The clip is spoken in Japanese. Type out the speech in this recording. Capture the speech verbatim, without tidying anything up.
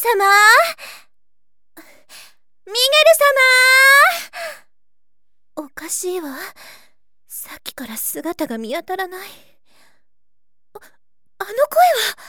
様、ミゲル様。おかしいわ。さっきから姿が見当たらない。あ、あの声は。